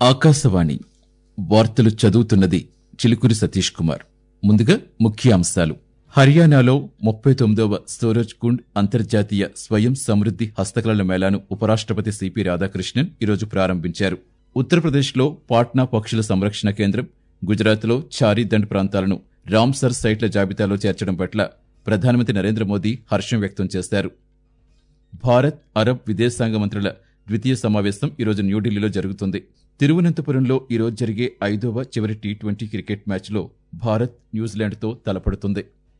ఆకాశవాణి వార్తలు చదువుతున్నది చిలుకూరి సతీష్ కుమార్. ముందుగా ముఖ్యాంశాలు. హర్యానాలో 39వ సూరజ్ కుండ్ అంతర్జాతీయ స్వయం సమృద్ధి హస్తకళల మేళాను ఉపరాష్ట్రపతి సిపి రాధాకృష్ణన్ ఈరోజు ప్రారంభించారు. ఉత్తరప్రదేశ్లో పాట్నా పక్షుల సంరక్షణ కేంద్రం, గుజరాత్లో చారీదండ్ ప్రాంతాలను రామ్సర్ సైట్ల జాబితాలో చేర్చడం పట్ల ప్రధానమంత్రి నరేంద్ర మోదీ హర్షం వ్యక్తం చేశారు. భారత్, అరబ్ విదేశాంగ మంత్రుల ద్వితీయ సమావేశం ఈరోజు న్యూఢిల్లీలో జరుగుతుంది. తిరువనంతపురంలో ఈరోజు జరిగే 5వ చివరి టీ20 క్రికెట్ మ్యాచ్లో భారత్ న్యూజిలాండ్తో తలపడుతుంది.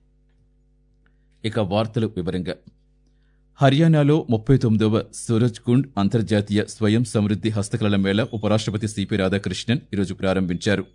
ఇక వార్తలు వివరంగా. హర్యానాలో 39వ సూరజ్ కుండ్ అంతర్జాతీయ స్వయం సమృద్ధి హస్తకళల మేళా ఉపరాష్ట్రపతి సిపి రాధాకృష్ణన్ ఈరోజు ప్రారంభించారు.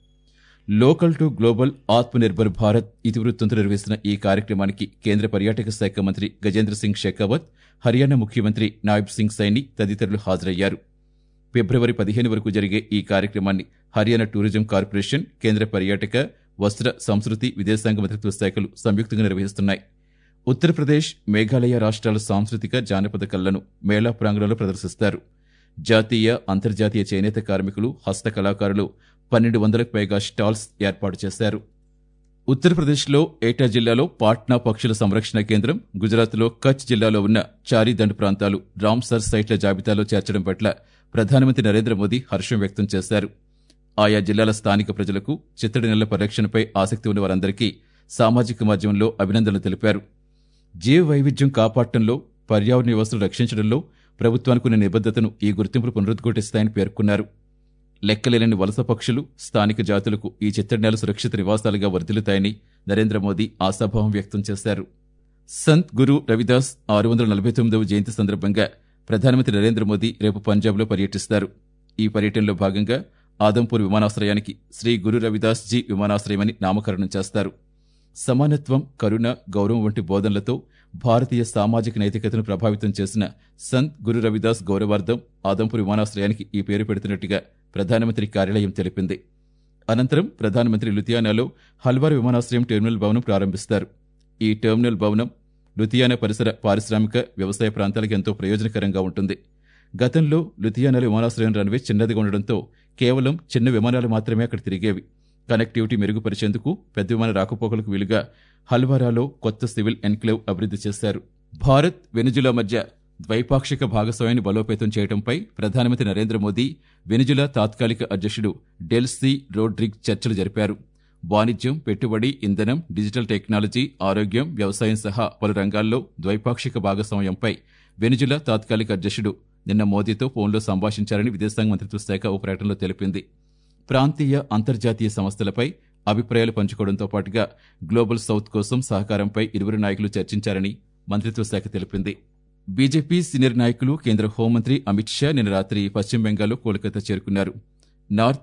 Local to global Atmanirbhar Bharat ఇతివృత్తంతో నిర్వహిస్తున్న ఈ కార్యక్రమానికి కేంద్ర పర్యాటక శాఖ మంత్రి గజేంద్ర సింగ్ షెకావత్, హర్యానా ముఖ్యమంత్రి నాయబ్ సింగ్ సైని తదితరులు హాజరయ్యారు. ఫిబ్రవరి 15 వరకు జరిగే ఈ కార్యక్రమాన్ని హర్యానా టూరిజం కార్పొరేషన్, కేంద్ర పర్యాటక, వస్త్ర, సంస్కృతి, విదేశాంగ మంత్రిత్వ శాఖలు సంయుక్తంగా నిర్వహిస్తున్నాయి. ఉత్తరప్రదేశ్, మేఘాలయ రాష్ట్రాల సాంస్కృతిక, జానపద కళలను మేళా ప్రాంగణంలో ప్రదర్శిస్తారు. జాతీయ, అంతర్జాతీయ చేనేత కార్మికులు, హస్త కళాకారులు 1200కు పైగా స్టాల్స్ ఏర్పాటు చేశారు. ఉత్తరప్రదేశ్లో ఏటా జిల్లాలో పాట్నా పక్షుల సంరక్షణ కేంద్రం, గుజరాత్లో కచ్ జిల్లాలో ఉన్న చారీదండ్ ప్రాంతాలు రామ్సర్ సైట్ల జాబితాలో చేర్చడం పట్ల ప్రధానమంత్రి నరేంద్ర మోదీ హర్షం వ్యక్తం చేశారు. ఆయా జిల్లాల స్థానిక ప్రజలకు చిత్తడి నెలల పరిరక్షణపై ఆసక్తి ఉన్న వారందరికీ సామాజిక మాధ్యమంలో అభినందనలు తెలిపారు. జీవ వైవిధ్యం కాపాడటంలో, పర్యావరణ వ్యవస్థను రక్షించడంలో ప్రభుత్వానికున్న నిబద్ధతను ఈ గుర్తింపులు పునరుద్ఘాటిస్తాయని పేర్కొన్నారు. లెక్కలేని వలస పక్షులు, స్థానిక జాతులకు ఈ చిత్తడి నేల సురక్షిత నివాసాలుగా వర్ధిల్లుతాయని నరేంద్ర మోదీ ఆశాభావం వ్యక్తం చేశారు. సంత్ గురు రవిదాస్ 649వ జయంతి సందర్భంగా ప్రధానమంత్రి నరేంద్ర మోదీ రేపు పంజాబ్లో పర్యటిస్తారు. ఈ పర్యటనలో భాగంగా ఆదంపూర్ విమానాశ్రయానికి శ్రీ గురు రవిదాస్ జీ విమానాశ్రయమని నామకరణం చేస్తారు. సమానత్వం, కరుణ, గౌరవం వంటి బోధనలతో భారతీయ సామాజిక నైతికతను ప్రభావితం చేసిన సంత్ గురు రవిదాస్ గౌరవార్థం ఆదంపూర్ విమానాశ్రయానికి ఈ పేరు పెడుతున్నట్టుగా ప్రధానమంత్రి కార్యాలయం తెలిపింది. అనంతరం ప్రధానమంత్రి లుధియానాలో హల్వార్ విమానాశ్రయం టెర్మినల్ భవనం ప్రారంభిస్తారు. ఈ టెర్మినల్ భవనం లుధియానా పరిసర పారిశ్రామిక, వ్యవసాయ ప్రాంతాలకు ఎంతో ప్రయోజనకరంగా ఉంటుంది. గతంలో లుధియానాలో విమానాశ్రయం రన్వే చిన్నదిగా ఉండడంతో కేవలం చిన్న విమానాలు మాత్రమే అక్కడ తిరిగేవి. కనెక్టివిటీ మెరుగుపరిచేందుకు పెద్ద విమాన రాకపోకలకు వీలుగా హల్వారాలో కొత్త సివిల్ ఎన్క్లేవ్ అభివృద్ధి చేశారు. భారత్, వెనిజులా మధ్య ద్వైపాక్షిక భాగస్వామ్యాన్ని బలోపేతం చేయడంపై ప్రధానమంత్రి నరేంద్ర మోదీ, వెనిజులా తాత్కాలిక అధ్యక్షుడు డెల్సీ రోడ్రిగ్ చర్చలు జరిపారు. వాణిజ్యం, పెట్టుబడి, ఇంధనం, డిజిటల్ టెక్నాలజీ, ఆరోగ్యం, వ్యవసాయం సహా పలు రంగాల్లో ద్వైపాక్షిక భాగస్వామ్యంపై వెనిజులా తాత్కాలిక అధ్యక్షుడు నిన్న మోదీతో ఫోన్లో సంభాషించారని విదేశాంగ మంత్రిత్వ శాఖ ఓ ప్రకటనలో తెలిపింది. ప్రాంతీయ, అంతర్జాతీయ సంస్థలపై అభిప్రాయాలు పంచుకోవడంతో పాటుగా గ్లోబల్ సౌత్ కోసం సహకారంపై ఇరువురు నాయకులు చర్చించారని మంత్రిత్వ శాఖ తెలిపింది. బీజేపీ సీనియర్ నాయకులు, కేంద్ర హోంమంత్రి అమిత్ షా నిన్న రాత్రి పశ్చిమ బెంగాల్లో కోల్కతా చేరుకున్నారు. నార్త్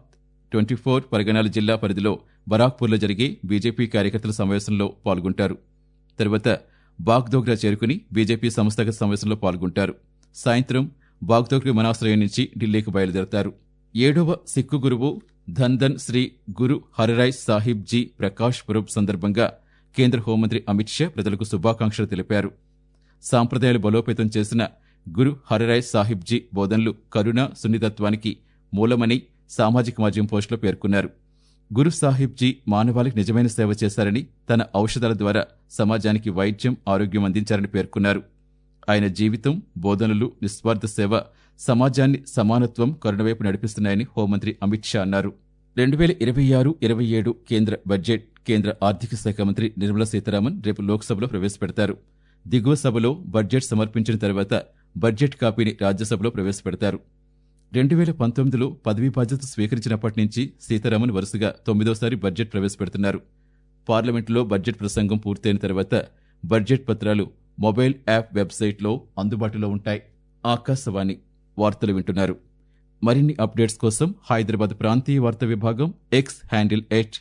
24 పరగనాల జిల్లా పరిధిలో బరాక్పూర్లో జరిగే బీజేపీ కార్యకర్తల సమావేశంలో పాల్గొంటారు. తరువాత బాగ్దోగ్రా చేరుకుని బీజేపీ సంస్థాగత సమావేశంలో పాల్గొంటారు. సాయంత్రం బాగ్దోగ్రా విమానాశ్రయం నుంచి ఢిల్లీకి బయలుదేరతారు. 7వ సిక్కు గురువు ధన్ శ్రీ గురు హరిరాయ్ సాహిబ్ జీ ప్రకాష్ పురబ్ సందర్భంగా కేంద్ర హోంమంత్రి అమిత్ షా ప్రజలకు శుభాకాంక్షలు తెలిపారు. సాంప్రదాయాలు బలోపేతం చేసిన గురు హరిరాయ్ సాహిబ్ జీ బోధనలు కరుణ, సున్నితత్వానికి మూలమని సామాజిక మాధ్యమం పోస్టులో పేర్కొన్నారు. గురు సాహిబ్ జీ మానవాళికి నిజమైన సేవ చేశారని, తన ఔషధాల ద్వారా సమాజానికి వైద్యం, ఆరోగ్యం అందించారని పేర్కొన్నారు. ఆయన జీవితం, బోధనలు, నిస్వార్థ సేవ సమాజాన్ని సమానత్వం, కరుణ వైపు నడిపిస్తున్నాయని హోంమంత్రి అమిత్ షా అన్నారు. 2026-27 కేంద్ర బడ్జెట్ కేంద్ర ఆర్థిక శాఖ మంత్రి నిర్మలా సీతారామన్ రేపు లోక్సభలో ప్రవేశపెడతారు. దిగువ సభలో బడ్జెట్ సమర్పించిన తర్వాత బడ్జెట్ కాపీని రాజ్యసభలో ప్రవేశపెడతారు. 2019లో పదవీ బాధ్యత స్వీకరించినప్పటి నుంచి సీతారామన్ వరుసగా 9వసారి బడ్జెట్ ప్రవేశపెడుతున్నారు. పార్లమెంటులో బడ్జెట్ ప్రసంగం పూర్తయిన తర్వాత బడ్జెట్ పత్రాలు మొబైల్ యాప్ వెబ్సైట్లో అందుబాటులో ఉంటాయి. ఆకాశవాణి వార్తలు వింటున్నారు. మరిన్ని అప్డేట్స్ కోసం హైదరాబాద్ ప్రాంతీయ వార్తా విభాగం ఎక్స్ హ్యాండిల్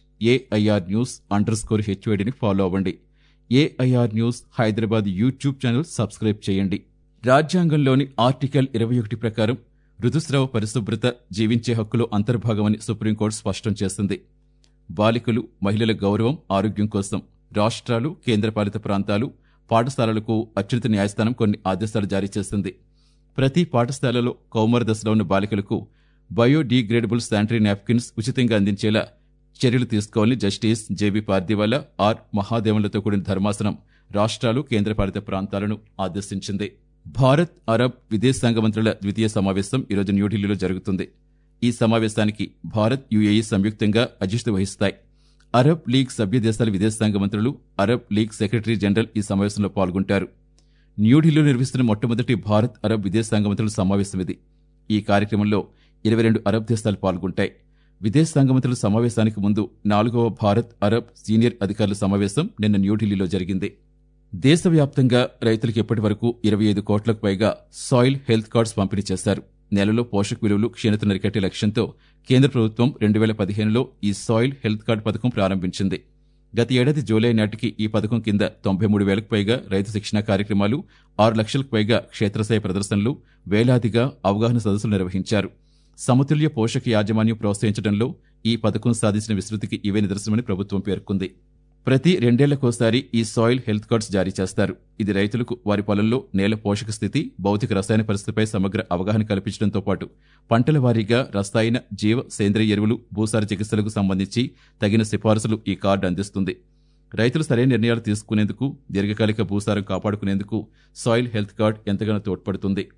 @AIR_News_HODని ఫాలో అవ్వండి. AIR news Hyderabad YouTube channel subscribe చేయండి. రాజ్యాంగంలోని ఆర్టికల్ 21 ప్రకారం ఋతుస్రావ పరిశుభ్రత జీవించే హక్కులో అంతర్భాగమని సుప్రీంకోర్టు స్పష్టం చేసింది. బాలికలు, మహిళల గౌరవం, ఆరోగ్యం కోసం రాష్ట్రాలు, కేంద్రపాలిత ప్రాంతాలు, పాఠశాలలకు అత్యున్నత న్యాయస్థానం కొన్ని ఆదేశాలు జారీ చేసింది. ప్రతి పాఠశాలలో కౌమార దశలో ఉన్న బాలికలకు బయోడీగ్రేడబుల్ శానిటరీ నాప్కిన్స్ ఉచితంగా అందించేలా చర్యలు తీసుకోవాలని జస్టిస్ జేబీ పార్దీవాలా, ఆర్ మహాదేవన్లతో కూడిన ధర్మాసనం రాష్ట్రాలు, కేంద్రపాలిత ప్రాంతాలను ఆదేశించింది. భారత్, అరబ్ విదేశాంగ మంత్రుల ద్వితీయ సమావేశం ఈరోజు న్యూఢిల్లీలో జరుగుతుంది. ఈ సమావేశానికి భారత్, యుఏఈ సంయుక్తంగా అధ్యక్షత వహిస్తాయి. అరబ్ లీగ్ సభ్య దేశాల విదేశాంగ మంత్రులు, అరబ్ లీగ్ సెక్రటరీ జనరల్ ఈ సమావేశంలో పాల్గొంటారు. న్యూఢిల్లీలో నిర్వహిస్తున్న మొట్టమొదటి భారత్, అరబ్ విదేశాంగ మంత్రుల సమావేశం ఇది. ఈ కార్యక్రమంలో 22 అరబ్ దేశాలు పాల్గొంటాయి. విదేశాంగ మంత్రుల సమావేశానికి ముందు 4వ భారత్, అరబ్ సీనియర్ అధికారుల సమావేశం నిన్న న్యూఢిల్లీలో జరిగింది. దేశవ్యాప్తంగా రైతులకు ఇప్పటి వరకు 25 కోట్లకు పైగా సాయిల్ హెల్త్ కార్డ్స్ పంపిణీ చేశారు. నేలలో పోషక విలువలు క్షీణతను అరికట్టే లక్ష్యంతో కేంద్ర ప్రభుత్వం 2015లో ఈ సాయిల్ హెల్త్ కార్డ్ పథకం ప్రారంభించింది. గత ఏడాది జూలై నాటికి ఈ పథకం కింద 93,000కు పైగా రైతు శిక్షణ కార్యక్రమాలు, 6 లక్షలకు పైగా క్షేత్రస్థాయి ప్రదర్శనలు, వేలాదిగా అవగాహన సదస్సులు నిర్వహించారు. సమతుల్య పోషక యాజమాన్యం ప్రోత్సహించడంలో ఈ పథకం సాధించిన విస్తృతికి ఇవే నిదర్శనమని ప్రభుత్వం పేర్కొంది. ప్రతి 2 ఏళ్లకోసారి ఈ సాయిల్ హెల్త్ కార్డ్స్ జారీ చేస్తారు. ఇది రైతులకు వారి పొలంలో నేల పోషక స్థితి, భౌతిక రసాయన పరిస్థితిపై సమగ్ర అవగాహన కల్పించడంతో పాటు పంటల వారీగా రసాయన, జీవ, సేంద్రియ ఎరువులు, భూసార చికిత్సలకు సంబంధించి తగిన సిఫారసులు ఈ కార్డు అందిస్తుంది. రైతులు సరైన నిర్ణయాలు తీసుకునేందుకు, దీర్ఘకాలిక భూసారం కాపాడుకునేందుకు సాయిల్ హెల్త్ కార్డ్ ఎంతగానో తోడ్పడుతుంది.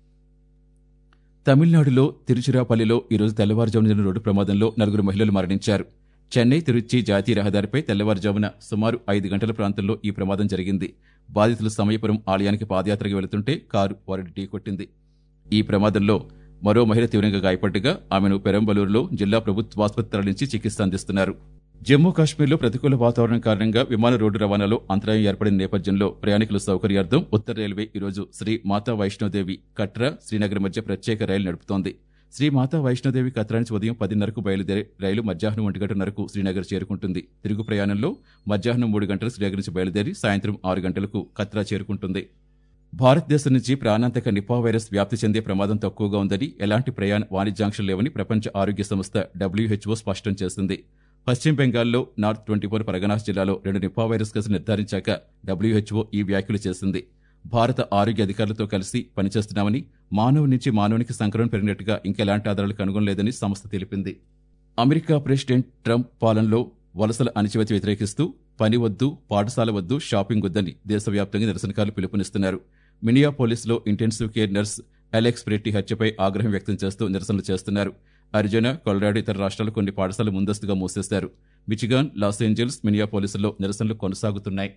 తమిళనాడులో తిరుచిరాపల్లిలో ఈరోజు తెల్లవారుజామున జరిగిన రోడ్డు ప్రమాదంలో 4 మహిళలు మరణించారు. చెన్నై తిరుచి జాతీయ రహదారిపై తెల్లవారుజామున సుమారు 5 గంటల ప్రాంతంలో ఈ ప్రమాదం జరిగింది. బాధితులు సమయపురం ఆలయానికి పాదయాత్రగా వెళుతుంటే కారు వారిని ఢీకొట్టింది. ఈ ప్రమాదంలో మరో మహిళ తీవ్రంగా గాయపడ్డగా ఆమెను పెరంబలూరులో జిల్లా ప్రభుత్వాసుపత్రి తరలించి చికిత్స అందిస్తున్నారు. జమ్మూ కాశ్మీర్లో ప్రతికూల వాతావరణం కారణంగా విమాన రోడ్డు రవాణాలో అంతరాయం ఏర్పడిన నేపథ్యంలో ప్రయాణికుల సౌకర్యార్థం ఉత్తర రైల్వే ఈరోజు శ్రీ మాతా వైష్ణోదేవి కట్రా, శ్రీనగర్ మధ్య ప్రత్యేక రైలు నడుపుతోంది. శ్రీ మాతా వైష్ణోదేవి కత్రా నుంచి ఉదయం 10:30కు బయలుదేరే రైలు మధ్యాహ్నం 1:30కు శ్రీనగర్ చేరుకుంటుంది. తిరుగు ప్రయాణంలో మధ్యాహ్నం 3 గంటలకు శ్రీనగర్ నుంచి బయలుదేరి సాయంత్రం 6 గంటలకు కత్రా చేరుకుంటుంది. భారతదేశం నుంచి ప్రాణాంతక నిపా వైరస్ వ్యాప్తి చెందే ప్రమాదం తక్కువగా ఉందని, ఎలాంటి ప్రయాణ వాణిజ్యాంక్షలు లేవని ప్రపంచ ఆరోగ్య సంస్థ WHO స్పష్టం చేసింది. పశ్చిమ బెంగాల్లో నార్త్ 24 పరగనాస్ జిల్లాలో 2 నిపా వైరస్ కేసులు నిర్ధారించాక WHO ఈ వ్యాఖ్యలు చేసింది. భారత ఆరోగ్య అధికారులతో కలిసి పనిచేస్తున్నామని, మానవు నుంచి మానవునికి సంక్రమణ పెరిగినట్టుగా ఇంకెలాంటి ఆధారాలు కనుగొనలేదని సంస్థ తెలిపింది. అమెరికా ప్రెసిడెంట్ ట్రంప్ పాలనలో వలసల అణచివేత వ్యతిరేకిస్తూ పని వద్దు, పాఠశాల వద్దు, షాపింగ్ వద్దని దేశవ్యాప్తంగా నిరసనకారులు పిలుపునిస్తున్నారు. మినియాపోలిస్లో intensive care nurse Alex Pretti హత్యపై ఆగ్రహం వ్యక్తం చేస్తూ నిరసనలు చేస్తున్నారు. అరిజోనా, కొలరాడో ఇతర రాష్ట్రాలు కొన్ని పాఠశాలలు ముందస్తుగా మూసేశారు. మిచిగాన్, లాస్ ఏంజల్స్, మినియాపోలిస్లో నిరసనలు కొనసాగుతున్నాయి.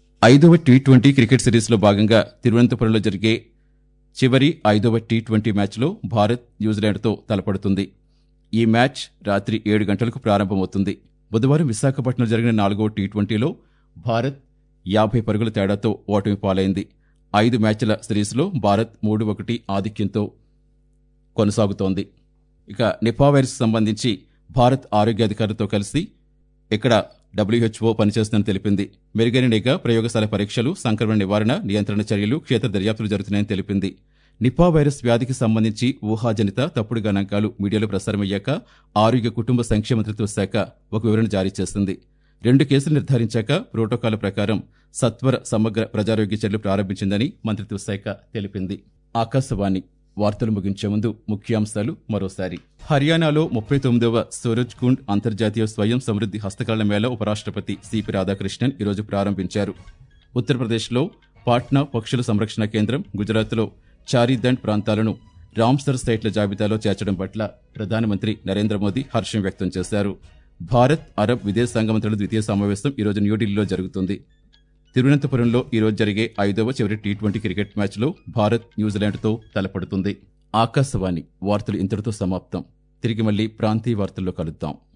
5వ టీ20 క్రికెట్ సిరీస్లో భాగంగా తిరువనంతపురంలో జరిగే చివరి 5వ టీ20 మ్యాచ్లో భారత్ న్యూజిలాండ్తో తలపడుతుంది. ఈ మ్యాచ్ రాత్రి 7 గంటలకు ప్రారంభమవుతుంది. బుధవారం విశాఖపట్నంలో జరిగిన 4వ టీ20లో భారత్ 50 పరుగుల తేడాతో ఓటమి పాలైంది. 5 మ్యాచ్ల సిరీస్లో భారత్ 3-1 ఆధిక్యంతో కొనసాగుతోంది. ఇక నిపా వైరస్ సంబంధించి భారత్ ఆరోగ్య అధికారులతో కలిసి ఇక్కడ WHO పనిచేస్తుందని తెలిపింది. మెరుగైన నిఘా, ప్రయోగశాల పరీక్షలు, సంక్రమణ నివారణ, నియంత్రణ చర్యలు, క్షేత్ర దర్యాప్తులు జరుగుతున్నాయని తెలిపింది. నిపా వైరస్ వ్యాధికి సంబంధించి ఊహాజనిత తప్పుడు గణాంకాలు మీడియాలో ప్రసారమయ్యాక ఆరోగ్య కుటుంబ సంక్షేమ మంత్రిత్వ శాఖ ఒక వివరణ జారీ చేసింది. 2 కేసులు నిర్ధారించాక ప్రోటోకాల్ ప్రకారం సత్వర సమగ్ర ప్రజారోగ్య చర్యలు ప్రారంభించిందని మంత్రిత్వ శాఖ తెలిపింది. ఆకాశవాణి వార్తలు ముగించే ముందు ముఖ్యాంశాలు మరోసారి. హర్యానాలో 39వ సూరజ్ కుండ్ అంతర్జాతీయ స్వయం సమృద్ధి హస్తకళల మేళా ఉపరాష్ట్రపతి సిపి రాధాకృష్ణన్ ఈరోజు ప్రారంభించారు. ఉత్తరప్రదేశ్లో పాట్నా పక్షుల సంరక్షణ కేంద్రం, గుజరాత్లో చారీదండ్ ప్రాంతాలను రామ్సర్ సైట్ల జాబితాలో చేర్చడం పట్ల ప్రధానమంత్రి నరేంద్ర మోదీ హర్షం వ్యక్తం చేశారు. భారత్, అరబ్ విదేశాంగ మంత్రుల ద్వితీయ సమావేశం ఈరోజు న్యూఢిల్లీలో జరుగుతుంది. తిరువనంతపురంలో ఈరోజు జరిగే 5వ చివరి టీ20 క్రికెట్ మ్యాచ్లో భారత్ న్యూజిలాండ్తో తలపడుతుంది. ఆకాశవాణి వార్తలు ఇంతటితో సమాప్తం. తిరిగి మళ్లీ ప్రాంతీయ వార్తల్లో కలుద్దాం.